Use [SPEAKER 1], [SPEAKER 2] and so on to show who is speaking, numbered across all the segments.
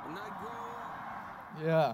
[SPEAKER 1] Yeah.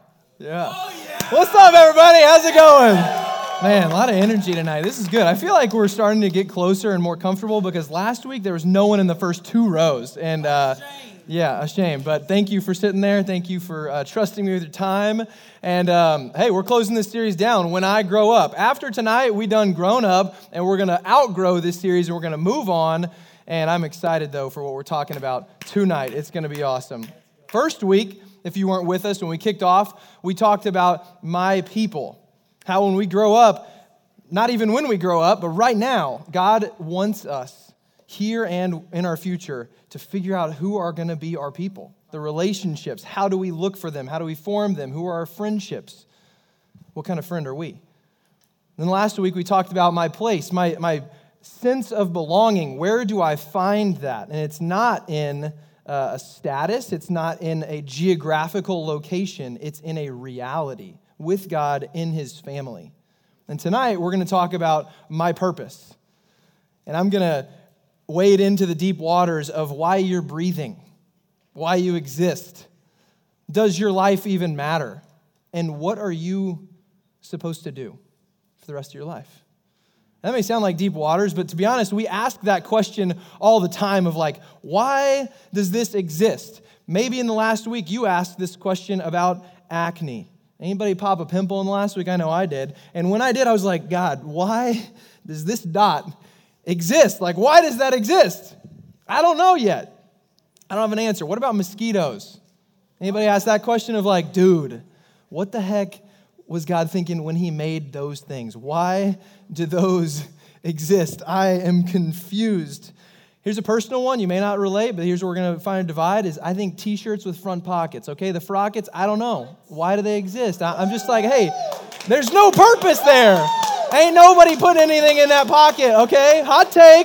[SPEAKER 1] Oh, yeah. What's up, everybody? How's it going? Man, a lot of energy tonight. This is good. I feel like we're starting to get closer and more comfortable because last week there was no one in the first two rows. And yeah, a shame. But thank you for sitting there. Thank you for trusting me with your time. And hey, we're closing this series down, When I Grow Up. After tonight, we done grown up, and we're going to outgrow this series, and we're going to move on. And I'm excited, though, for what we're talking about tonight. It's going to be awesome. First week, if you weren't with us when we kicked off, we talked about my people. How when we grow up, not even when we grow up, but right now, God wants us here and in our future to figure out who are going to be our people, the relationships. How do we look for them? How do we form them? Who are our friendships? What kind of friend are we? Then last week, we talked about my place, my sense of belonging. Where do I find that? And it's not in a status. It's not in a geographical location. It's in a reality with God in His family. And tonight, we're going to talk about my purpose. And I'm going to wade into the deep waters of why you're breathing, why you exist. Does your life even matter? And what are you supposed to do for the rest of your life? That may sound like deep waters, but to be honest, we ask that question all the time of like, why does this exist? Maybe in the last week, you asked this question about acne. Anybody pop a pimple in the last week? I know I did. And when I did, I was like, God, why does this dot exist? Like, why does that exist? I don't know yet. I don't have an answer. What about mosquitoes? Anybody ask that question of like, dude, what the heck was God thinking when He made those things? Why do those exist? I am confused. Here's a personal one. You may not relate, but here's where we're going to find a divide is I think T-shirts with front pockets, okay? The frockets, I don't know. Why do they exist? I'm just like, hey, there's no purpose there. Ain't nobody put anything in that pocket, okay? Hot take.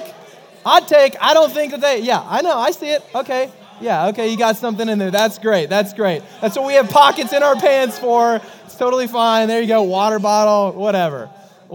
[SPEAKER 1] I don't think that I know, I see it. Okay. Yeah, okay, you got something in there. That's great. That's what we have pockets in our pants for. It's totally fine. There you go, water bottle, whatever.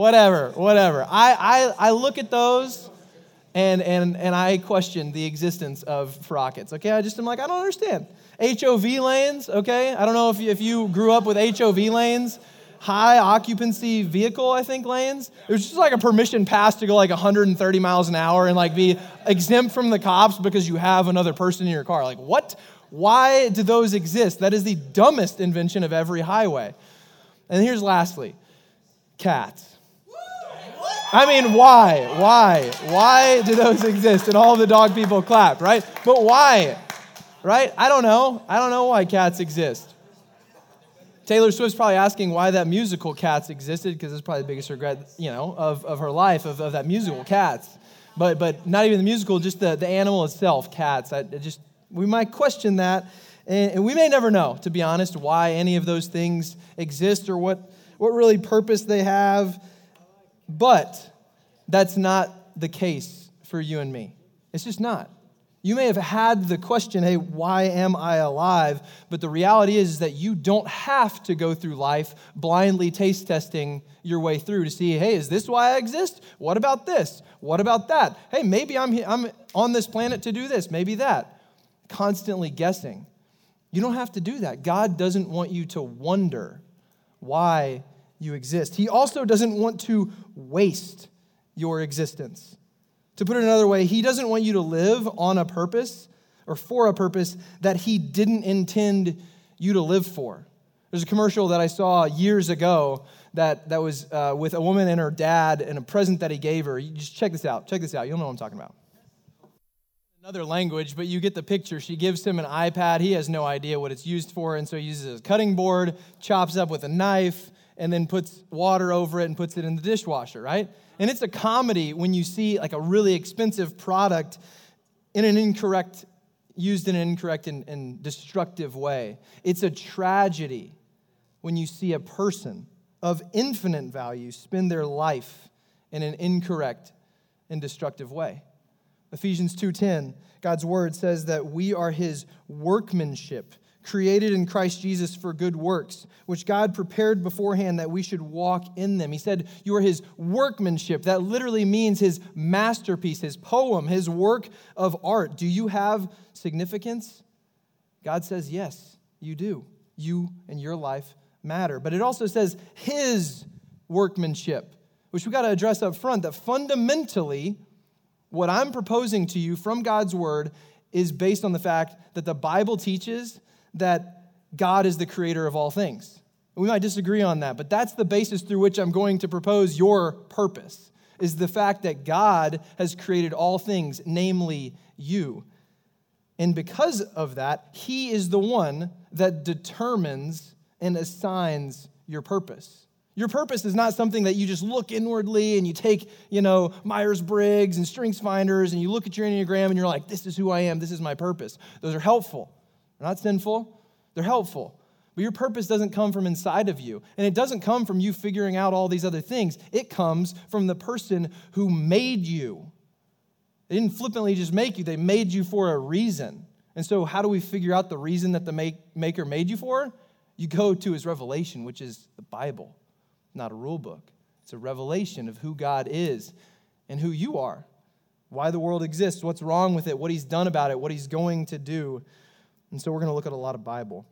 [SPEAKER 1] I look at those and I question the existence of frockets. Okay, I'm like, I don't understand. HOV lanes, okay? I don't know if you grew up with HOV lanes. High occupancy vehicle, I think, lanes. It was just like a permission pass to go like 130 miles an hour and like be exempt from the cops because you have another person in your car. Like, what? Why do those exist? That is the dumbest invention of every highway. And here's lastly, cats. I mean, why? Why do those exist? And all the dog people clapped, right? But why? Right? I don't know why cats exist. Taylor Swift's probably asking why that musical Cats existed because it's probably the biggest regret, of her life, of that musical Cats. But not even the musical, just the animal itself, cats. We might question that, and we may never know, to be honest, why any of those things exist or what really purpose they have. But that's not the case for you and me. It's just not. You may have had the question, hey, why am I alive? But the reality is that you don't have to go through life blindly taste testing your way through to see, hey, is this why I exist? What about this? What about that? Hey, maybe I'm on this planet to do this, maybe that. Constantly guessing. You don't have to do that. God doesn't want you to wonder why you exist. He also doesn't want to waste your existence. To put it another way, He doesn't want you to live on a purpose or for a purpose that He didn't intend you to live for. There's a commercial that I saw years ago that was with a woman and her dad and a present that he gave her. You just check this out. You'll know what I'm talking about. Another language, but you get the picture. She gives him an iPad. He has no idea what it's used for, and so he uses a cutting board, chops up with a knife, and then puts water over it and puts it in the dishwasher, right? And it's a comedy when you see like a really expensive product used in an incorrect and destructive way. It's a tragedy when you see a person of infinite value spend their life in an incorrect and destructive way. Ephesians 2:10, God's word says that we are His workmanship, created in Christ Jesus for good works, which God prepared beforehand that we should walk in them. He said, you are His workmanship. That literally means His masterpiece, His poem, His work of art. Do you have significance? God says yes. You do. You and your life matter. But it also says his workmanship, which we got to address up front, that fundamentally what I'm proposing to you from God's word is based on the fact that the Bible teaches that God is the creator of all things. We might disagree on that, but that's the basis through which I'm going to propose your purpose, is the fact that God has created all things, namely you. And because of that, he is the one that determines and assigns your purpose. Your purpose is not something that you just look inwardly and you take, Myers-Briggs and StrengthsFinders and you look at your Enneagram and you're like, this is who I am, this is my purpose. Those are helpful. They're not sinful. They're helpful. But your purpose doesn't come from inside of you. And it doesn't come from you figuring out all these other things. It comes from the person who made you. They didn't flippantly just make you. They made you for a reason. And so how do we figure out the reason that the maker made you for? You go to his revelation, which is the Bible. Not a rule book. It's a revelation of who God is and who you are, why the world exists, what's wrong with it, what he's done about it, what he's going to do. And so we're going to look at a lot of Bible.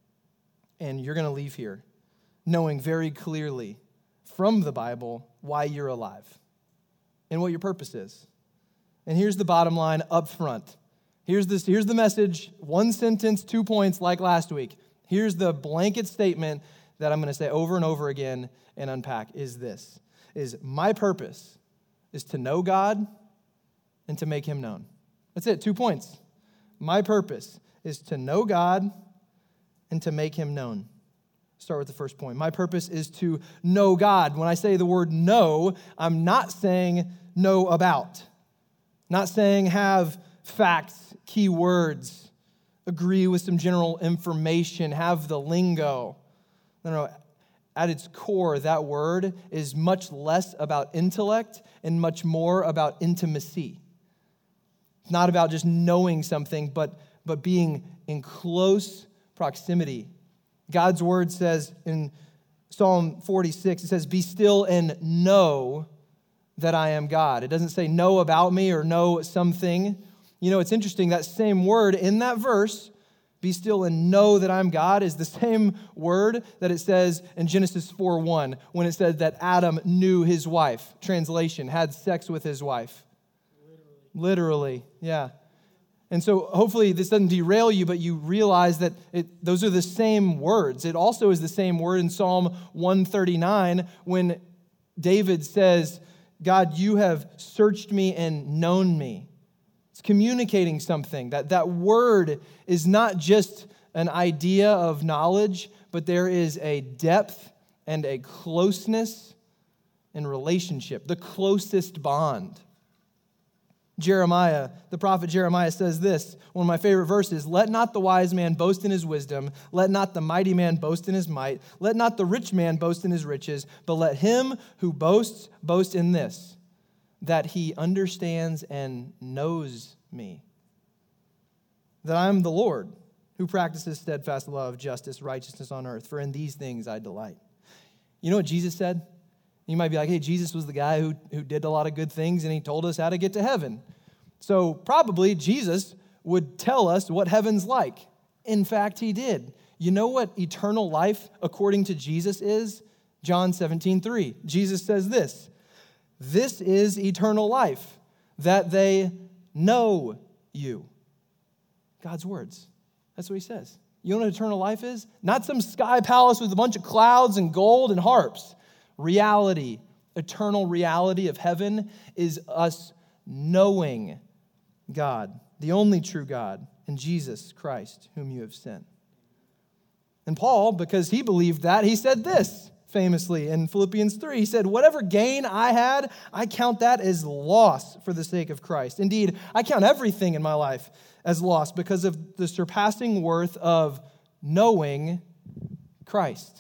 [SPEAKER 1] And you're going to leave here knowing very clearly from the Bible why you're alive and what your purpose is. And here's the bottom line up front. Here's the message, 1 sentence, 2 points like last week. Here's the blanket statement that I'm going to say over and over again and unpack is this, is my purpose is to know God and to make him known. That's it, 2 points. My purpose is to know God and to make him known. Start with the first point. My purpose is to know God. When I say the word know, I'm not saying know about. Not saying have facts, key words, agree with some general information, have the lingo. No. At its core, that word is much less about intellect and much more about intimacy. It's not about just knowing something, but being in close proximity. God's word says in Psalm 46, it says, be still and know that I am God. It doesn't say know about me or know something. It's interesting, that same word in that verse, be still and know that I'm God, is the same word that it says in Genesis 4:1 when it said that Adam knew his wife. Translation, had sex with his wife. Literally, yeah. And so hopefully this doesn't derail you, but you realize that those are the same words. It also is the same word in Psalm 139 when David says, God, you have searched me and known me. It's communicating something. That word is not just an idea of knowledge, but there is a depth and a closeness in relationship, the closest bond. Jeremiah, the prophet Jeremiah says this, one of my favorite verses, let not the wise man boast in his wisdom, let not the mighty man boast in his might, let not the rich man boast in his riches, but let him who boasts boast in this, that he understands and knows me, that I am the Lord who practices steadfast love, justice, righteousness on earth, for in these things I delight. You know what Jesus said? You might be like, hey, Jesus was the guy who did a lot of good things and he told us how to get to heaven. So probably Jesus would tell us what heaven's like. In fact, he did. You know what eternal life according to Jesus is? John 17:3. Jesus says this is eternal life, that they know you. God's words. That's what he says. You know what eternal life is? Not some sky palace with a bunch of clouds and gold and harps. Reality, eternal reality of heaven is us knowing God, the only true God, and Jesus Christ, whom you have sent. And Paul, because he believed that, he said this famously in Philippians 3. He said, whatever gain I had, I count that as loss for the sake of Christ. Indeed, I count everything in my life as loss because of the surpassing worth of knowing Christ.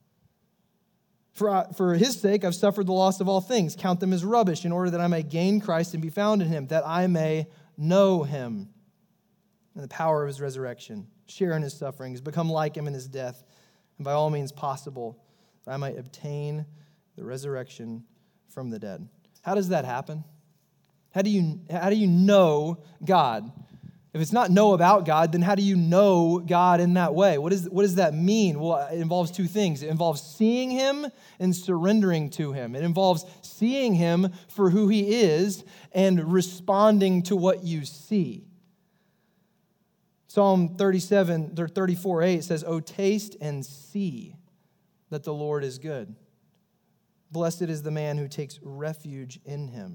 [SPEAKER 1] For his sake, I've suffered the loss of all things. Count them as rubbish in order that I may gain Christ and be found in him, that I may know him and the power of his resurrection, share in his sufferings, become like him in his death, and by all means possible, that I might obtain the resurrection from the dead. How does that happen? How do you know God? If it's not know about God, then how do you know God in that way? What does that mean? Well, it involves two things. It involves seeing him and surrendering to him. It involves seeing him for who he is and responding to what you see. Psalm 34:8 says, "Oh, taste and see that the Lord is good. Blessed is the man who takes refuge in him."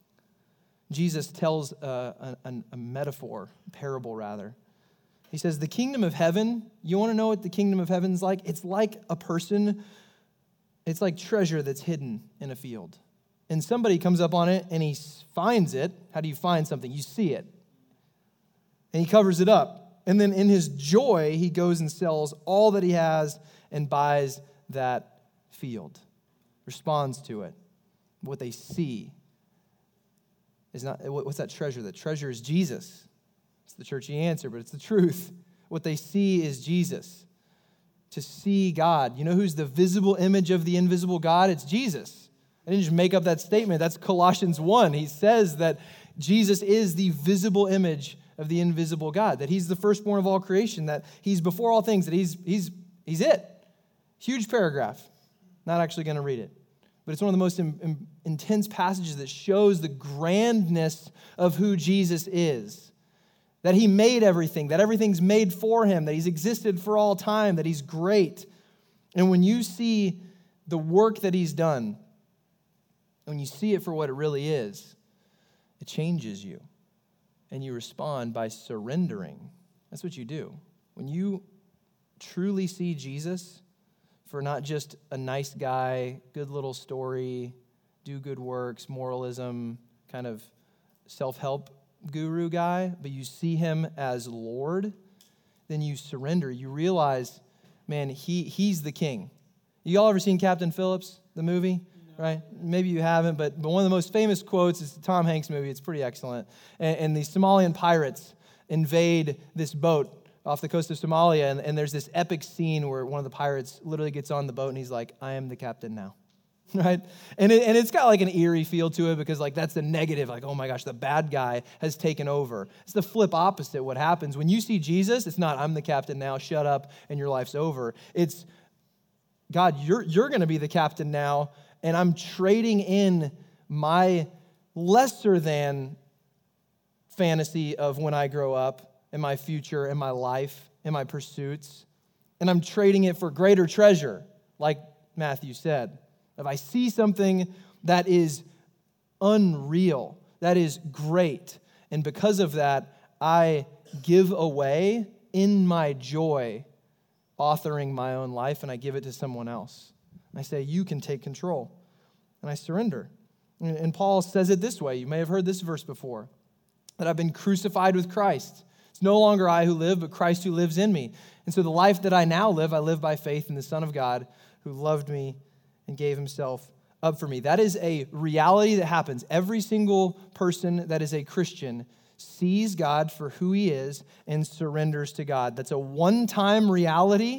[SPEAKER 1] Jesus tells a metaphor, parable rather. He says, the kingdom of heaven, you want to know what the kingdom of heaven is like? It's like a person, it's like treasure that's hidden in a field. And somebody comes up on it and he finds it. How do you find something? You see it. And he covers it up. And then in his joy, he goes and sells all that he has and buys that field, responds to it. What they see is not, what's that treasure? The treasure is Jesus. It's the churchy answer, but it's the truth. What they see is Jesus. To see God. You know who's the visible image of the invisible God? It's Jesus. I didn't just make up that statement. That's Colossians 1. He says that Jesus is the visible image of the invisible God, that he's the firstborn of all creation, that he's before all things, that he's it. Huge paragraph. Not actually going to read it. But it's one of the most intense passages that shows the grandness of who Jesus is. That he made everything, that everything's made for him, that he's existed for all time, that he's great. And when you see the work that he's done, when you see it for what it really is, it changes you. And you respond by surrendering. That's what you do. When you truly see Jesus for not just a nice guy, good little story, do good works, moralism, kind of self-help guru guy, but you see him as Lord, then you surrender. You realize, man, he's the king. You all ever seen Captain Phillips, the movie? No. Right? Maybe you haven't, but one of the most famous quotes is the Tom Hanks movie. It's pretty excellent. And the Somalian pirates invade this boat off the coast of Somalia, and there's this epic scene where one of the pirates literally gets on the boat and he's like, "I am the captain now." Right? And it's got like an eerie feel to it because like that's the negative, like, oh my gosh, the bad guy has taken over. It's the flip opposite. What happens when you see Jesus, it's not, "I'm the captain now, shut up, and your life's over." It's, "God, you're going to be the captain now, and I'm trading in my lesser than fantasy of when I grow up, in my future, in my life, in my pursuits, and I'm trading it for greater treasure," like Matthew said. If I see something that is unreal, that is great, and because of that, I give away in my joy, authoring my own life, and I give it to someone else. I say, "You can take control," and I surrender. And Paul says it this way. You may have heard this verse before, that I've been crucified with Christ. It's no longer I who live, but Christ who lives in me. And so the life that I now live, I live by faith in the Son of God who loved me and gave himself up for me. That is a reality that happens. Every single person that is a Christian sees God for who he is and surrenders to God. That's a one-time reality,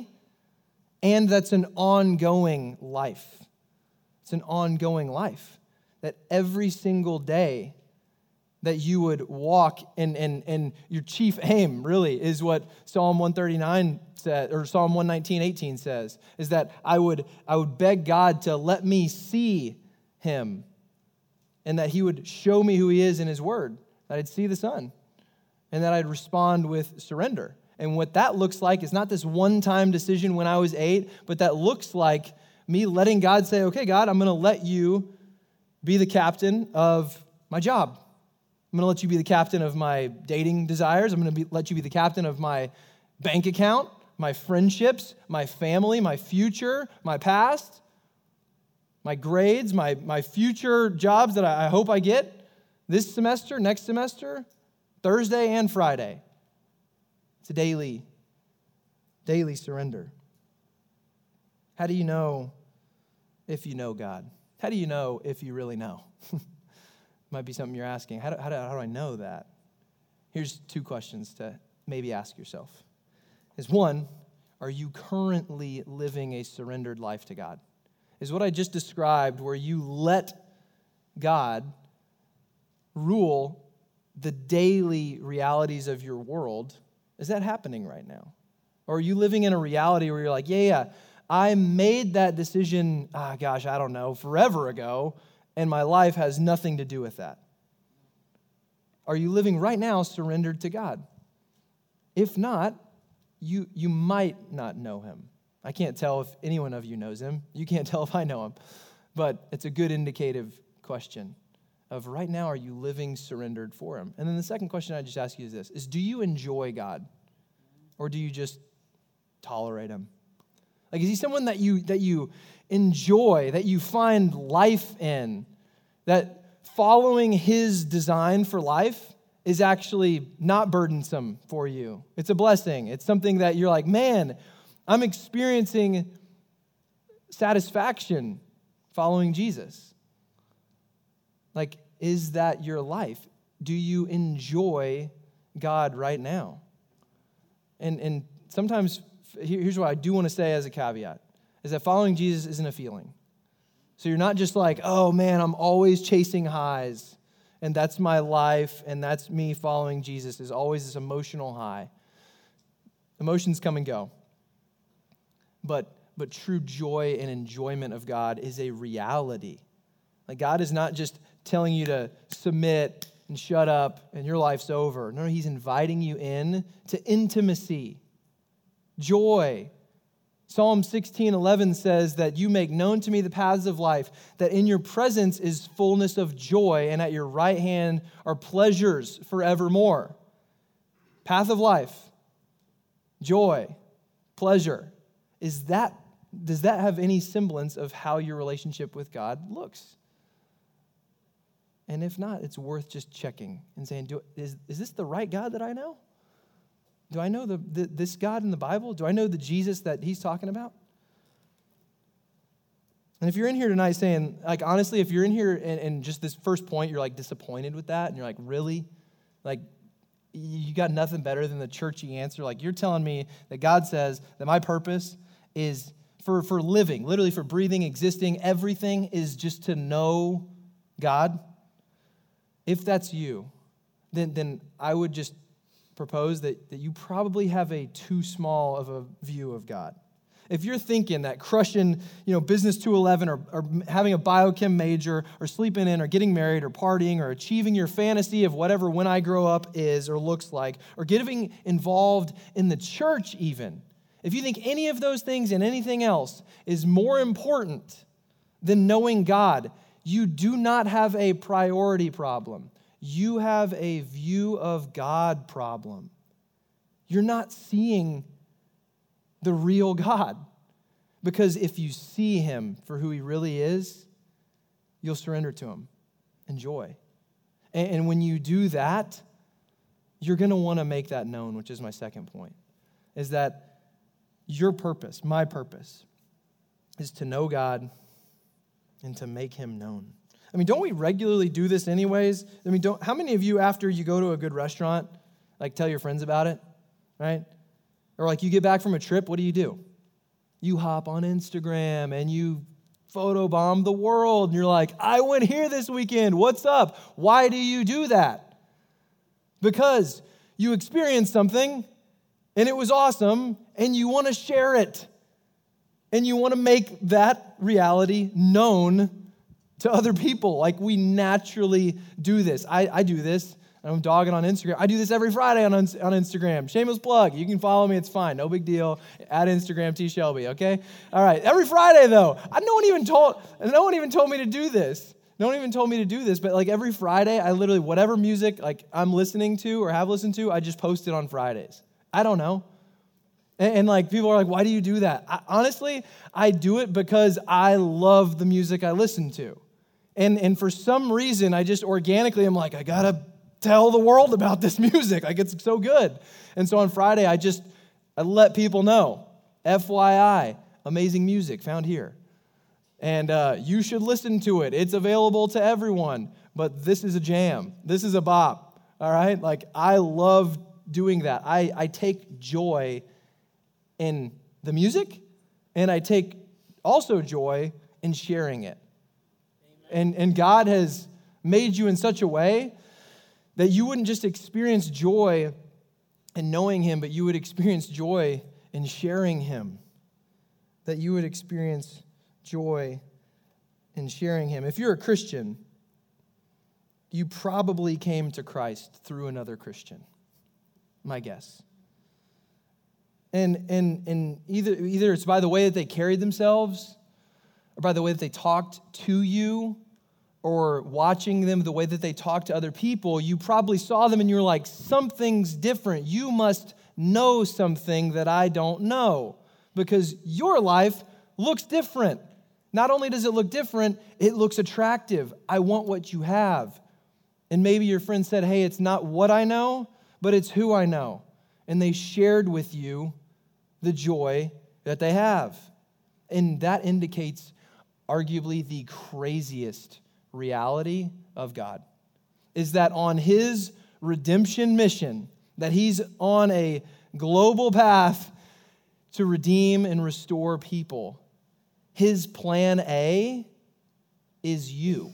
[SPEAKER 1] and that's an ongoing life. It's an ongoing life. That every single day that you would walk, and your chief aim really is what Psalm 139 said, or Psalm 119:18 says, is that I would beg God to let me see him, and that he would show me who he is in his word, that I'd see the Son, and that I'd respond with surrender. And what that looks like is not this one-time decision when I was 8, but that looks like me letting God say, "Okay, God, I'm going to let you be the captain of my job. I'm going to let you be the captain of my dating desires. I'm going to let you be the captain of my bank account, my friendships, my family, my future, my past, my grades, my future jobs that I hope I get this semester, next semester, Thursday and Friday." It's a daily surrender. How do you know if you know God? How do you know if you really know? Might be something you're asking. How do I know that? Here's 2 questions to maybe ask yourself. Is 1, are you currently living a surrendered life to God? Is what I just described, where you let God rule the daily realities of your world, is that happening right now? Or are you living in a reality where you're like, yeah, I made that decision, I don't know, forever ago, and my life has nothing to do with that? Are you living right now surrendered to God? If not, you might not know him. I can't tell if any one of you knows him. You can't tell if I know him. But it's a good indicative question of right now, are you living surrendered for him? And then the second question I just ask you is this, is do you enjoy God? Or do you just tolerate him? Like, is he someone that you enjoy, that you find life in, that following his design for life is actually not burdensome for you? It's a blessing. It's something that you're like, man, I'm experiencing satisfaction following Jesus. Like, is that your life? Do you enjoy God right now? And sometimes, here's what I do want to say as a caveat, is that following Jesus isn't a feeling. So you're not just like, oh man, I'm always chasing highs, and that's my life, and that's me following Jesus, is always this emotional high. Emotions come and go. But true joy and enjoyment of God is a reality. Like, God is not just telling you to submit and shut up and your life's over. No, he's inviting you in to intimacy, joy. Psalm 16:11 says that you make known to me the paths of life, that in your presence is fullness of joy, and at your right hand are pleasures forevermore. Path of life, joy, pleasure. Does that have any semblance of how your relationship with God looks? And if not, it's worth just checking and saying, is this the right God that I know? Do I know this God in the Bible? Do I know the Jesus that he's talking about? And if you're in here tonight saying, like, honestly, if you're in here and just this first point, you're like disappointed with that, and you're like, really? Like, you got nothing better than the churchy answer? Like, you're telling me that God says that my purpose is for living, literally for breathing, existing, everything is just to know God? If that's you, then I would just propose that you probably have a too small of a view of God. If you're thinking that crushing, Business 211 or having a biochem major or sleeping in or getting married or partying or achieving your fantasy of whatever when I grow up is or looks like, or getting involved in the church even, if you think any of those things and anything else is more important than knowing God, you do not have a priority problem. You have a view of God problem. You're not seeing the real God. Because if you see him for who he really is, you'll surrender to him. Enjoy. And when you do that, you're going to want to make that known, which is my second point, is that your purpose, my purpose, is to know God and to make him known. I mean, don't we regularly do this anyways? I mean, how many of you, after you go to a good restaurant, like tell your friends about it, right? Or like you get back from a trip, what do? You hop on Instagram and you photobomb the world. And you're like, I went here this weekend. What's up? Why do you do that? Because you experienced something and it was awesome and you want to share it. And you want to make that reality known to other people. Like, we naturally do this. I do this. I'm dogging on Instagram. I do this every Friday on Instagram. Shameless plug. You can follow me. It's fine. No big deal. At Instagram, T. Shelby, okay? All right. Every Friday, though. No one even told me to do this. No one even told me to do this, but like every Friday, I literally, whatever music like I'm listening to or have listened to, I just post it on Fridays. I don't know. And like people are like, why do you do that? Honestly, I do it because I love the music I listen to. And for some reason, I just organically am like, I got to tell the world about this music. Like, it's so good. And so on Friday, I let people know, FYI, amazing music found here. And you should listen to it. It's available to everyone. But this is a jam. This is a bop. All right? Like, I love doing that. I take joy in the music, and I take also joy in sharing it. And God has made you in such a way that you wouldn't just experience joy in knowing him, but you would experience joy in sharing him. That you would experience joy in sharing him. If you're a Christian, you probably came to Christ through another Christian, my guess. And either it's by the way that they carried themselves, or by the way that they talked to you, or watching them, the way that they talk to other people, you probably saw them and you're like, something's different. You must know something that I don't know, because your life looks different. Not only does it look different, it looks attractive. I want what you have. And maybe your friend said, hey, it's not what I know, but it's who I know. And they shared with you the joy that they have. And that indicates arguably the craziest reality of God, is that on his redemption mission, that he's on a global path to redeem and restore people. His plan A is you.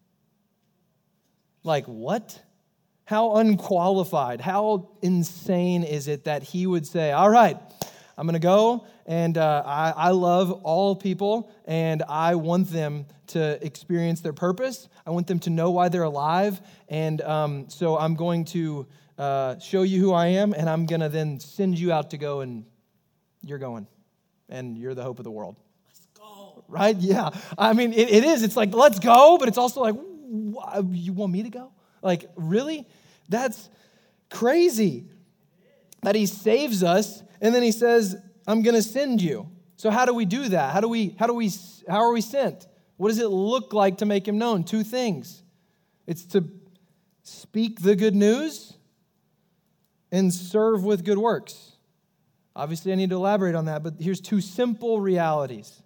[SPEAKER 1] Like, what? How unqualified, how insane is it that he would say, all right, I'm going to go, and I love all people, and I want them to experience their purpose. I want them to know why they're alive, and so I'm going to show you who I am, and I'm going to then send you out to go, and you're going, and you're the hope of the world. Let's go. Right? Yeah. I mean, it is. It's like, let's go, but it's also like, you want me to go? Like, really? That's crazy that he saves us, and then he says, I'm going to send you. So how do we do that? How are we sent? What does it look like to make him known? Two things. It's to speak the good news and serve with good works. Obviously, I need to elaborate on that, but here's two simple realities.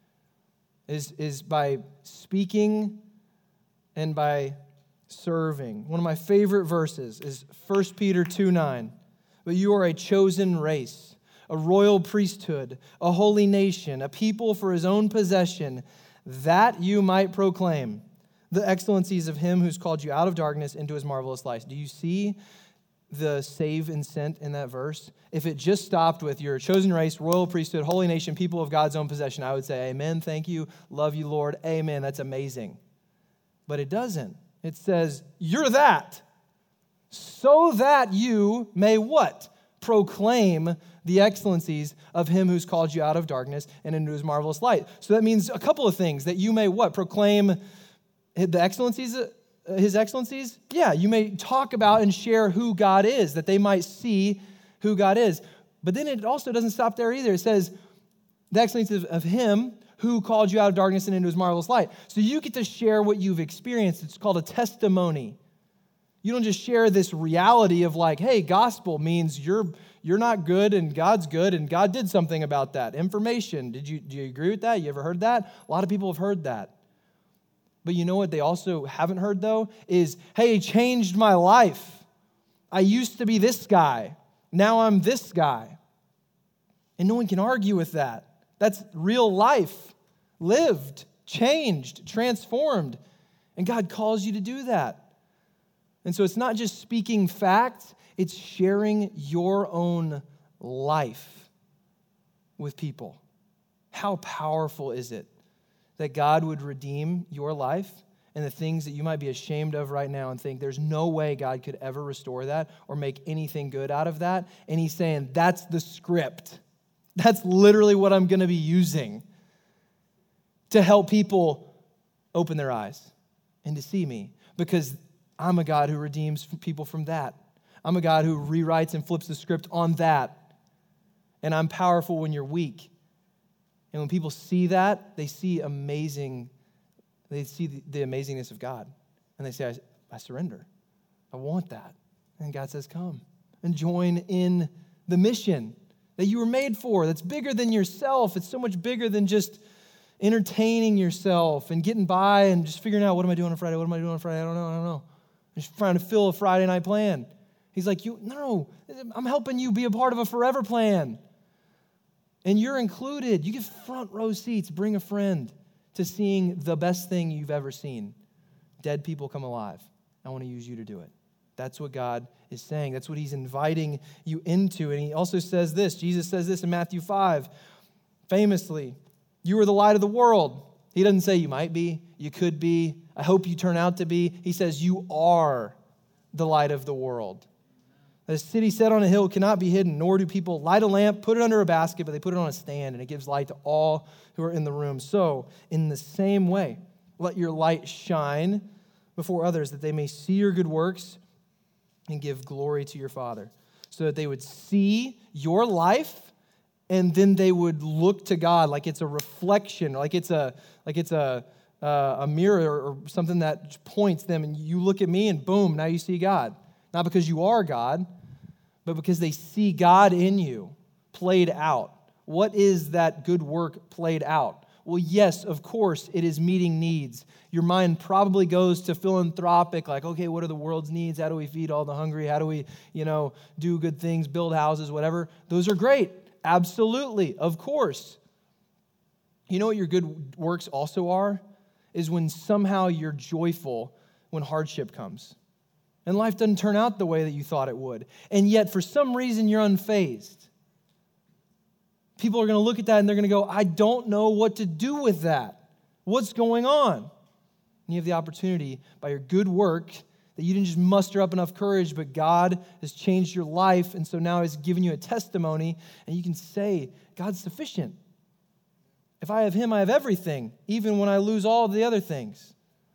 [SPEAKER 1] Is by speaking and by serving. One of my favorite verses is 1 Peter 2:9. But you are a chosen race, a royal priesthood, a holy nation, a people for his own possession, that you might proclaim the excellencies of him who's called you out of darkness into his marvelous light. Do you see the save and sent in that verse? If it just stopped with you're a chosen race, royal priesthood, holy nation, people of God's own possession, I would say, amen, thank you, love you, Lord, amen, that's amazing. But it doesn't. It says, you're that, so that you may what? Proclaim the excellencies of him who's called you out of darkness and into his marvelous light. So that means a couple of things, that you may what? Proclaim the excellencies, his excellencies? Yeah, you may talk about and share who God is, that they might see who God is. But then it also doesn't stop there either. It says the excellencies of him who called you out of darkness and into his marvelous light. So you get to share what you've experienced. It's called a testimony. You don't just share this reality of like, hey, gospel means you're not good and God's good and God did something about that. Information. Do you agree with that? You ever heard that? A lot of people have heard that. But you know what they also haven't heard though? Is, hey, it changed my life. I used to be this guy. Now I'm this guy. And no one can argue with that. That's real life. Lived, changed, transformed. And God calls you to do that. And so it's not just speaking facts, it's sharing your own life with people. How powerful is it that God would redeem your life and the things that you might be ashamed of right now and think there's no way God could ever restore that or make anything good out of that? And he's saying, that's the script. That's literally what I'm going to be using to help people open their eyes and to see me, because I'm a God who redeems people from that. I'm a God who rewrites and flips the script on that. And I'm powerful when you're weak. And when people see that, they see the amazingness of God. And they say, I surrender. I want that. And God says, come and join in the mission that you were made for. That's bigger than yourself. It's so much bigger than just entertaining yourself and getting by and just figuring out, what am I doing on Friday? What am I doing on Friday? I don't know. Just trying to fill a Friday night plan. He's like, no, I'm helping you be a part of a forever plan. And you're included. You get front row seats. Bring a friend to seeing the best thing you've ever seen. Dead people come alive. I want to use you to do it. That's what God is saying. That's what he's inviting you into. And he also says this. Jesus says this in Matthew 5, famously, you are the light of the world. He doesn't say you might be, you could be, I hope you turn out to be. He says you are the light of the world. A city set on a hill cannot be hidden, nor do people light a lamp, put it under a basket, but they put it on a stand, and it gives light to all who are in the room. So, in the same way, let your light shine before others, that they may see your good works and give glory to your Father, so that they would see your life, and then they would look to God like it's a reflection, like it's a mirror or something that points them, and you look at me, and boom, now you see God. Not because you are God, but because they see God in you played out. What is that good work played out? Well, yes, of course, it is meeting needs. Your mind probably goes to philanthropic, like, okay, what are the world's needs? How do we feed all the hungry? How do we, do good things, build houses, whatever? Those are great. Absolutely, of course. You know what your good works also are? Is when somehow you're joyful when hardship comes. And life doesn't turn out the way that you thought it would. And yet, for some reason, you're unfazed. People are going to look at that and they're going to go, I don't know what to do with that. What's going on? And you have the opportunity by your good work that you didn't just muster up enough courage, but God has changed your life. And so now he's given you a testimony and you can say, God's sufficient. If I have him, I have everything, even when I lose all of the other things.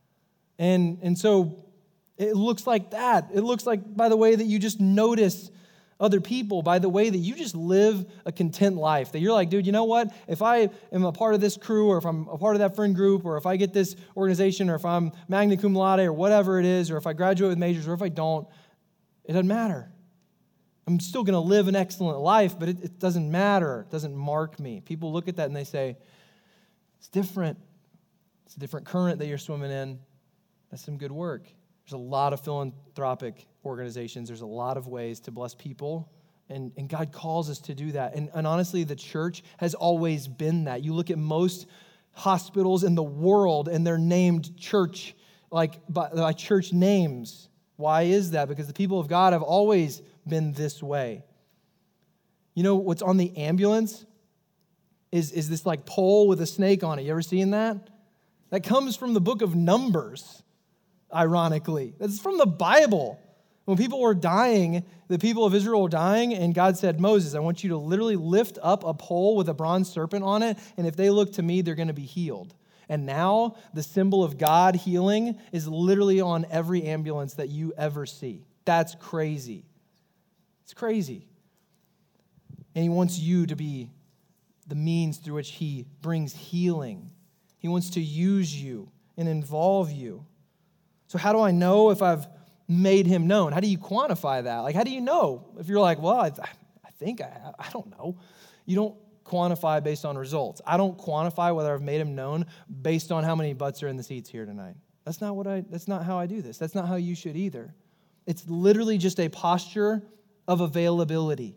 [SPEAKER 1] And so it looks like that. It looks like by the way that you just notice other people, by the way that you just live a content life. That you're like, dude, you know what? If I am a part of this crew, or if I'm a part of that friend group, or if I get this organization, or if I'm magna cum laude, or whatever it is, or if I graduate with majors, or if I don't, it doesn't matter. I'm still going to live an excellent life, but it doesn't matter. It doesn't mark me. People look at that and they say, it's different. It's a different current that you're swimming in. That's some good work. There's a lot of philanthropic organizations. There's a lot of ways to bless people, and God calls us to do that. And honestly, the church has always been that. You look at most hospitals in the world, and they're named church, like by church names. Why is that? Because the people of God have always been this way. You know what's on the ambulance is this like pole with a snake on it. You ever seen that? That comes from the book of Numbers. Ironically, it's from the Bible. When people were dying, the people of Israel were dying, and God said, Moses, I want you to literally lift up a pole with a bronze serpent on it, and if they look to me, they're going to be healed. And now the symbol of God healing is literally on every ambulance that you ever see. That's crazy. It's crazy. And he wants you to be the means through which he brings healing. He wants to use you and involve you. So how do I know if I've made him known? How do you quantify that? Like, how do you know? If you're like, well, I think I don't know. You don't quantify based on results. I don't quantify whether I've made him known based on how many butts are in the seats here tonight. That's not how I do this. That's not how you should either. It's literally just a posture of availability.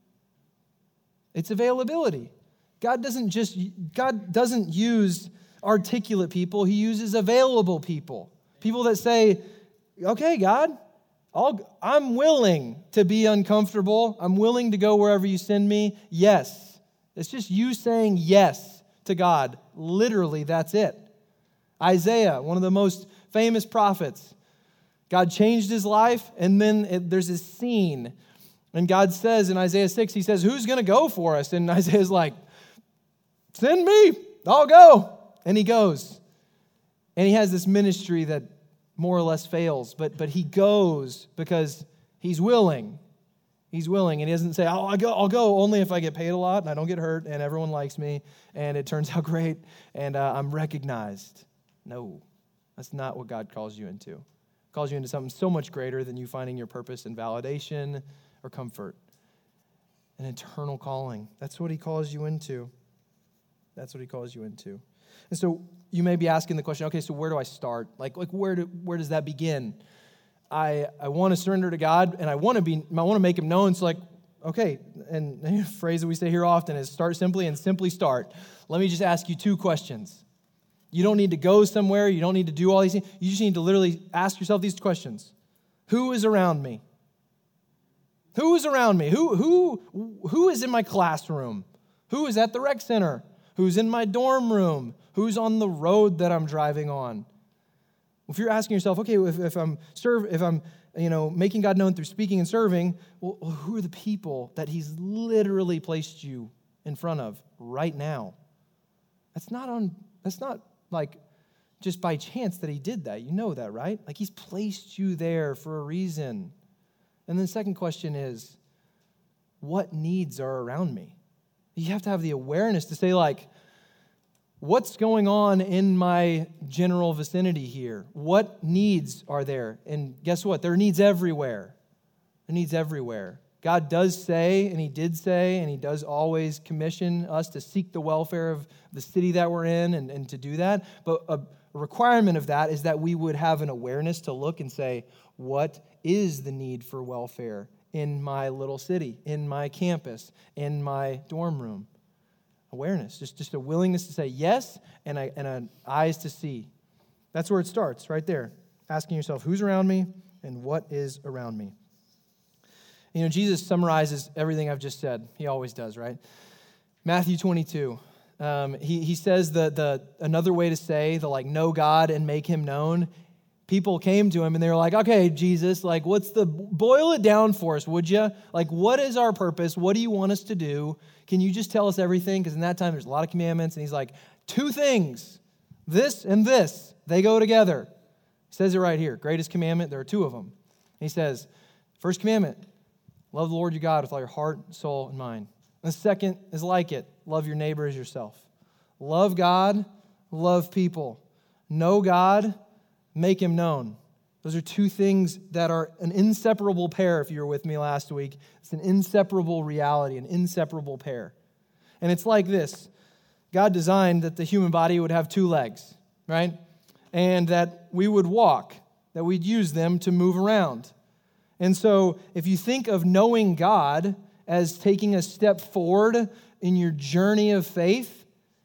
[SPEAKER 1] It's availability. God doesn't use articulate people. He uses available people. People that say, okay, God, I'm willing to be uncomfortable. I'm willing to go wherever you send me. Yes. It's just you saying yes to God. Literally, that's it. Isaiah, one of the most famous prophets, God changed his life, and then there's this scene. And God says in Isaiah 6, he says, who's going to go for us? And Isaiah's like, send me. I'll go. And he goes. And he has this ministry that more or less fails, but he goes because he's willing. He's willing, and he doesn't say, oh, I'll go only if I get paid a lot and I don't get hurt and everyone likes me and it turns out great and I'm recognized. No, that's not what God calls you into. He calls you into something so much greater than you finding your purpose and validation or comfort. An eternal calling. That's what he calls you into. That's what he calls you into. And so you may be asking the question, okay, so where do I start? Like where does that begin? I want to surrender to God, and I want to make him known. So okay, and a phrase that we say here often is start simply and simply start. Let me just ask you 2 questions. You don't need to go somewhere. You don't need to do all these things. You just need to literally ask yourself these questions. Who is around me? Who is around me? Who is in my classroom? Who is at the rec center? Who's in my dorm room? Who's on the road that I'm driving on? If you're asking yourself, okay, if I'm making God known through speaking and serving, well, who are the people that he's literally placed you in front of right now? That's not like just by chance that he did that. You know that, right? Like he's placed you there for a reason. And then the second question is, what needs are around me? You have to have the awareness to say, like, what's going on in my general vicinity here? What needs are there? And guess what? There are needs everywhere. There are needs everywhere. God does say, and he did say, and he does always commission us to seek the welfare of the city that we're in and to do that. But a requirement of that is that we would have an awareness to look and say, what is the need for welfare in my little city, in my campus, in my dorm room? Awareness, just a willingness to say yes and an eyes to see. That's where it starts, right there. Asking yourself, who's around me and what is around me? You know, Jesus summarizes everything I've just said. He always does, right? Matthew 22. He says another way to say know God and make him known. People came to him and they were like, okay, Jesus, boil it down for us, would you? Like, what is our purpose? What do you want us to do? Can you just tell us everything? Because in that time, there's a lot of commandments. And he's like, 2 things, this and this, they go together. He says it right here. Greatest commandment, there are 2 of them. And he says, first commandment, love the Lord your God with all your heart, soul, and mind. And the second is like it, love your neighbor as yourself. Love God, love people. Know God, make him known. Those are 2 things that are an inseparable pair, if you were with me last week. It's an inseparable reality, an inseparable pair. And it's like this. God designed that the human body would have 2 legs, right? And that we would walk, that we'd use them to move around. And so if you think of knowing God as taking a step forward in your journey of faith,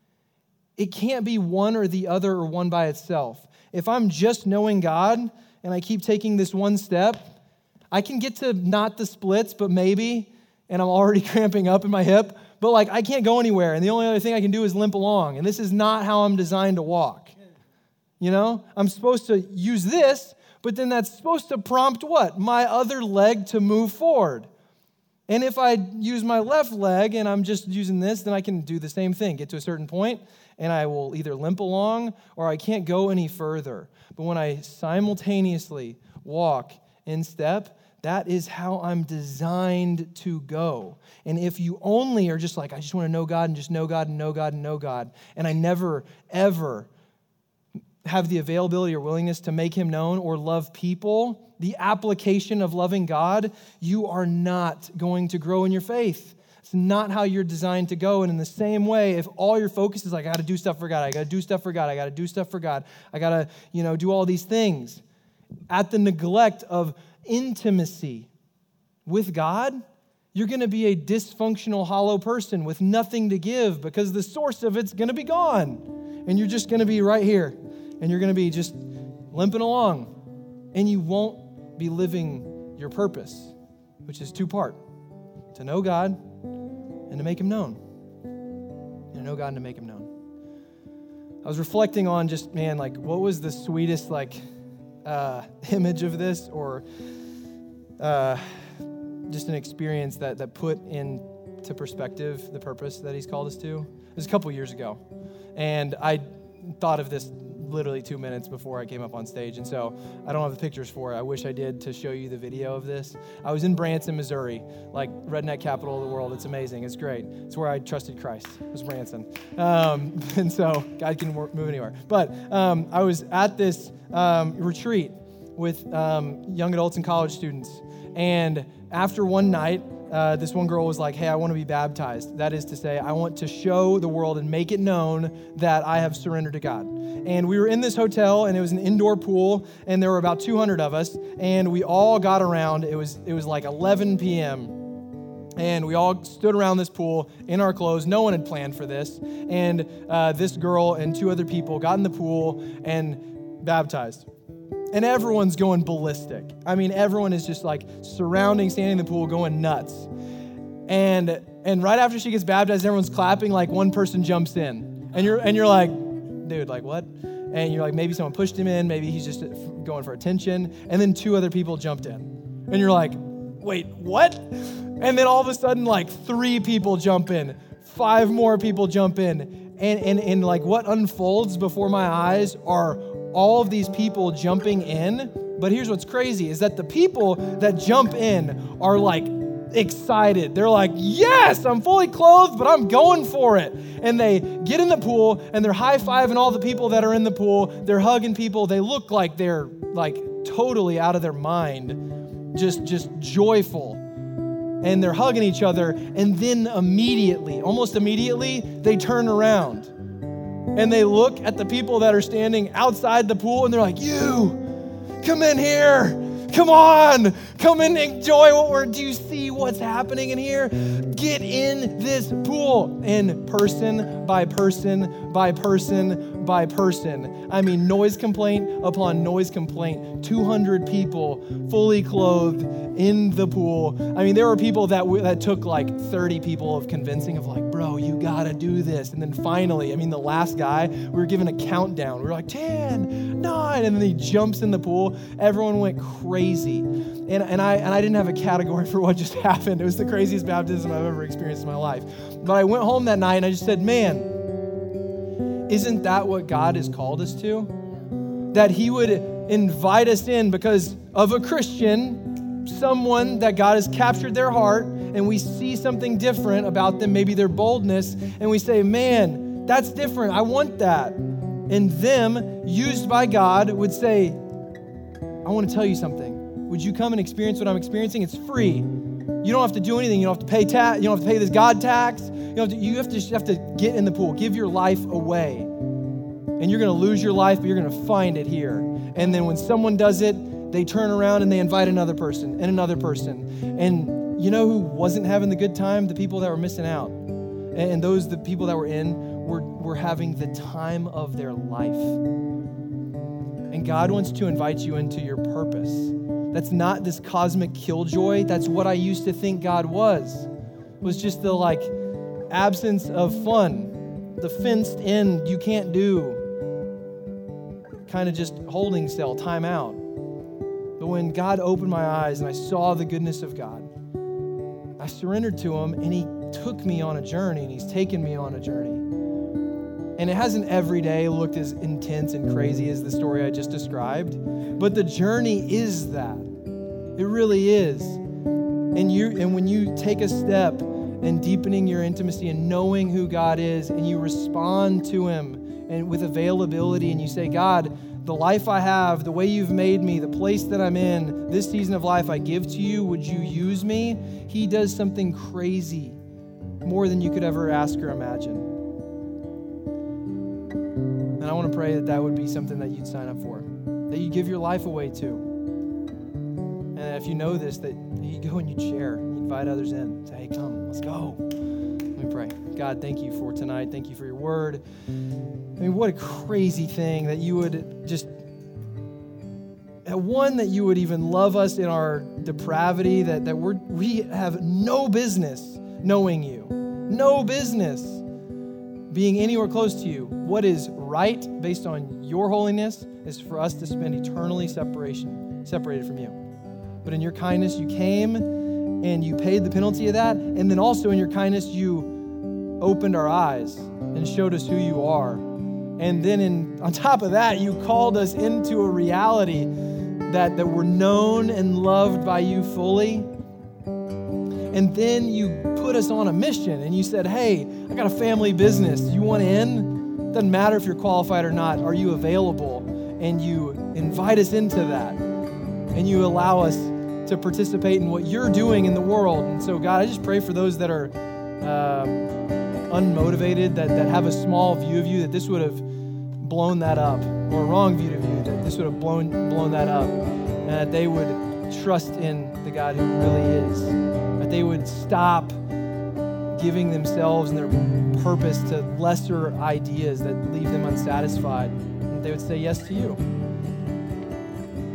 [SPEAKER 1] it can't be one or the other or one by itself. If I'm just knowing God and I keep taking this one step, I can get to not the splits, but maybe, and I'm already cramping up in my hip, but I can't go anywhere. And the only other thing I can do is limp along. And this is not how I'm designed to walk. You know, I'm supposed to use this, but then that's supposed to prompt what? My other leg to move forward. And if I use my left leg and I'm just using this, then I can do the same thing, get to a certain point, and I will either limp along or I can't go any further. But when I simultaneously walk in step, that is how I'm designed to go. And if you only are just I just want to know God and just know God and know God and know God, and I never, ever have the availability or willingness to make him known or love people, the application of loving God, you are not going to grow in your faith. It's not how you're designed to go. And in the same way, if all your focus is I got to do stuff for God, I got to do stuff for God, I got to do stuff for God, I got to, do all these things, at the neglect of intimacy with God, you're going to be a dysfunctional, hollow person with nothing to give because the source of it's going to be gone. And you're just going to be right here. And you're going to be just limping along. And you won't be living your purpose, which is 2-part. To know God and to make him known. And to know God and to make him known. I was reflecting on just, what was the sweetest, image of this or just an experience that put into perspective the purpose that he's called us to. It was a couple years ago. And I thought of this literally 2 minutes before I came up on stage. And so I don't have the pictures for it. I wish I did to show you the video of this. I was in Branson, Missouri, redneck capital of the world. It's amazing. It's great. It's where I trusted Christ. It was Branson. And so God can move anywhere. But I was at this retreat with young adults and college students. And after one night, this one girl was like, hey, I want to be baptized. That is to say, I want to show the world and make it known that I have surrendered to God. And we were in this hotel, and it was an indoor pool, and there were about 200 of us, and we all got around. It was 11 p.m., and we all stood around this pool in our clothes. No one had planned for this. And this girl and 2 other people got in the pool and baptized. And everyone's going ballistic. I mean, everyone is just like surrounding, standing in the pool, going nuts. And right after she gets baptized, everyone's clapping, like one person jumps in. And you're like, dude, like what? And you're like, maybe someone pushed him in, maybe he's just going for attention. And then 2 other people jumped in. And you're like, wait, what? And then all of a sudden, like 3 people jump in, 5 more people jump in. And like what unfolds before my eyes are all of these people jumping in. But here's what's crazy is that the people that jump in are like excited. They're like, yes, I'm fully clothed, but I'm going for it. And they get in the pool and they're high-fiving all the people that are in the pool. They're hugging people. They look like they're like totally out of their mind, just joyful. And they're hugging each other. And then almost immediately, they turn around and they look at the people that are standing outside the pool and they're like, you, come in here. Come on, come and enjoy do you see what's happening in here? Get in this pool. And person by person by person by person. I mean, noise complaint upon noise complaint. 200 people fully clothed in the pool. I mean, there were people that took like 30 people of convincing of like, bro, you gotta do this. And then finally, I mean, the last guy, we were given a countdown. We were like 10, 9, and then he jumps in the pool. Everyone went crazy. And I didn't have a category for what just happened. It was the craziest baptism I've ever experienced in my life. But I went home that night and I just said, man, isn't that what God has called us to? That he would invite us in because of a Christian, someone that God has captured their heart, and we see something different about them, maybe their boldness, and we say, man, that's different. I want that. And them, used by God, would say, I want to tell you something. Would you come and experience what I'm experiencing? It's free. You don't have to do anything. You don't have to pay tax. You don't have to pay this God tax. You have to get in the pool. Give your life away. And you're going to lose your life, but you're going to find it here. And then when someone does it, they turn around and they invite another person and another person. And you know who wasn't having the good time? The people that were missing out. And the people that were in were having the time of their life. And God wants to invite you into your purpose. That's not this cosmic killjoy. That's what I used to think God was just the like absence of fun, the fenced in, you can't do, kind of just holding cell, time out. But when God opened my eyes and I saw the goodness of God, I surrendered to him and he took me on a journey and he's taken me on a journey. And it hasn't every day looked as intense and crazy as the story I just described, but the journey is that. It really is. And when you take a step in deepening your intimacy and knowing who God is, and you respond to him and with availability, and you say, God, the life I have, the way you've made me, the place that I'm in, this season of life I give to you, would you use me? He does something crazy, more than you could ever ask or imagine. And I want to pray that would be something that you'd sign up for, that you give your life away to. And if you know this, that you go and you share, you invite others in. Say, hey, come, let's go. Let me pray. God, thank you for tonight. Thank you for your word. I mean, what a crazy thing that you would just, that you would even love us in our depravity, that we have no business knowing you, no business being anywhere close to you. What is right based on your holiness is for us to spend eternally separated from you. But in your kindness, you came and you paid the penalty of that. And then also in your kindness, you opened our eyes and showed us who you are. And then on top of that, you called us into a reality that we're known and loved by you fully. And then you put us on a mission and you said, hey, I got a family business. You want in? Doesn't matter if you're qualified or not. Are you available? And you invite us into that. And you allow us to participate in what you're doing in the world. And so, God, I just pray for those that are unmotivated, that have a small view of you, that this would have blown that up, or a wrong view of you, that this would have blown that up, and that they would trust in the God who really is, that they would stop giving themselves and their purpose to lesser ideas that leave them unsatisfied, and they would say yes to you.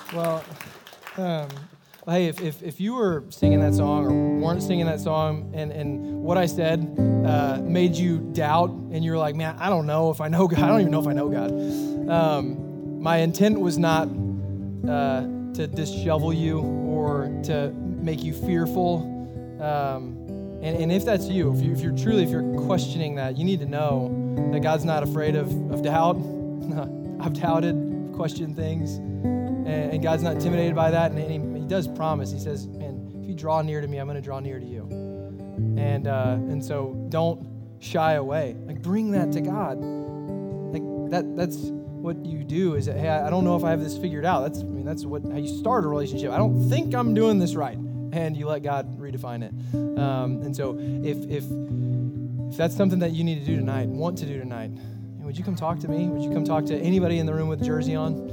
[SPEAKER 1] Well, hey, if you were singing that song or weren't singing that song and what I said made you doubt and you were like, man, I don't know if I know God. I don't even know if I know God. My intent was not to dishevel you or to make you fearful. And if that's you, if you're questioning that, you need to know that God's not afraid of doubt. I've doubted, questioned things, and God's not intimidated by that. And he does promise. He says, man, if you draw near to me, I'm going to draw near to you. And so don't shy away. Like, bring that to God. Like that's what you do is that, hey, I don't know if I have this figured out. That's how you start a relationship. I don't think I'm doing this right. And you let God redefine it. And so if that's something that you need to do tonight, want to do tonight, would you come talk to me? Would you come talk to anybody in the room with a jersey on?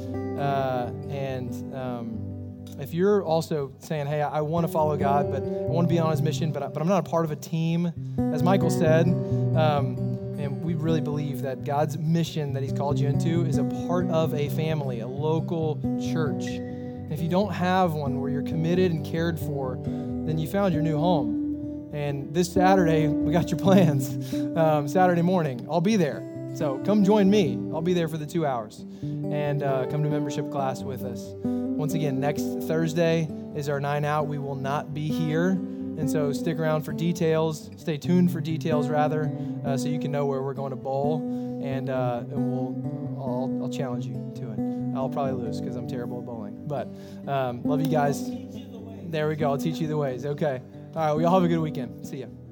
[SPEAKER 1] If you're also saying, hey, I want to follow God, but I want to be on his mission, but I'm not a part of a team, as Michael said, and we really believe that God's mission that he's called you into is a part of a family, a local church. And if you don't have one where you're committed and cared for, then you found your new home. And this Saturday, we got your plans. Saturday morning, I'll be there. So come join me. I'll be there for the 2 hours. And come to membership class with us. Once again, next Thursday is our 9 out. We will not be here. And so stick around for details. Stay tuned for details, rather, so you can know where we're going to bowl. And I'll challenge you to it. I'll probably lose because I'm terrible at bowling. But love you guys. There we go. I'll teach you the ways. Okay. All right. Well, y'all have a good weekend. See ya.